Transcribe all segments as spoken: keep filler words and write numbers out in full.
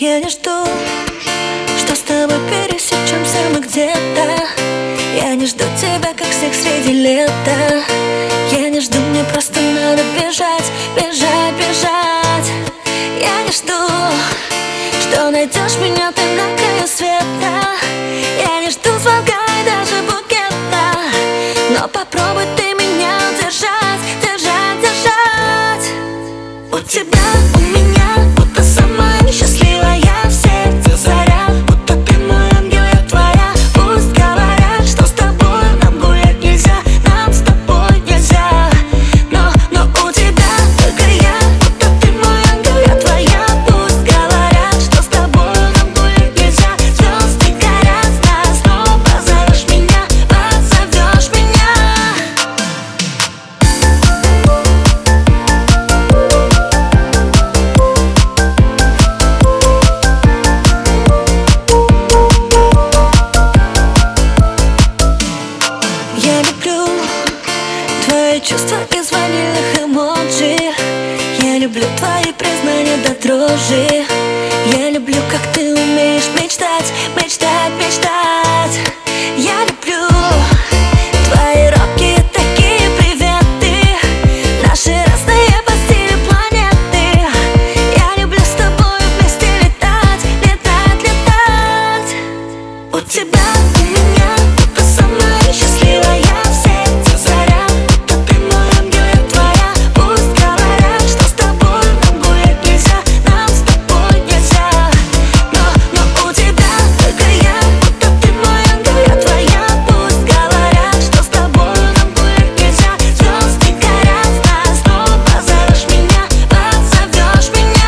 Я не жду, что с тобой пересечемся мы где-то. Я не жду тебя, как всех среди лета. Я не жду, мне просто надо бежать, бежать, бежать. Я не жду, что найдешь меня ты на краю света. Я не жду звонка и даже букета, но попробуй ты меня удержать, держать, держать. У тебя, у меня, будто самая счастливая в сердце заря. Будто ты мой ангел, я твоя. Пусть говорят, что с тобой нам гулять нельзя, нам с тобой нельзя. Но, но у тебя только я. Будто ты мой ангел, я твоя. Пусть говорят, что с тобой нам гулять нельзя. Звезды горят нас, но позовешь меня, позовешь меня. Я люблю твои чувства из ванильных эмоджи. Я люблю твои признания до дрожи. Я люблю, как ты умеешь мечтать, мечтать, мечтать. Я люблю твои робкие такие приветы. Наши разные по стилю планеты. Я люблю с тобой вместе летать, летать, летать. У тебя, у меня, будто самая счастливая в сердце заря. Будто ты мой ангел, я твоя. Пусть говорят, что с тобой нам гулять нельзя, нам с тобой нельзя. Но, но у тебя только я. Будто ты мой ангел, я твоя. Пусть говорят, что с тобой нам гулять нельзя. Звезды горят нас, но позовешь меня, позовешь меня.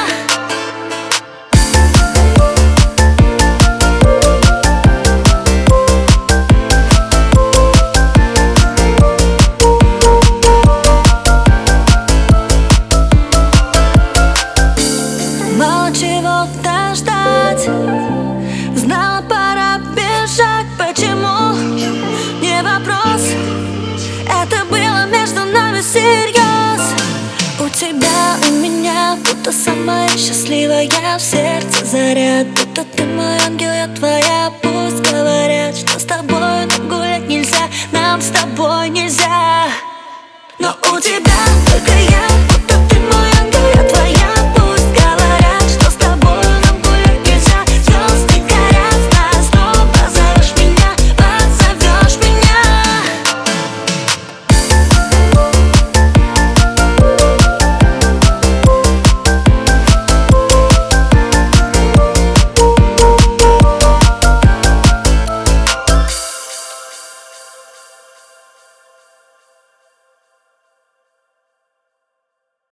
Мало чего-то ждать, знала, пора бежать. Почему? Не вопрос, это было между нами всерьез. У тебя, у меня, будто самая счастливая в сердце заря. Будто ты мой ангел, я твоя. Пусть говорят, что с тобой нам гулять нельзя, нам с тобой нельзя. Но у тебя только я.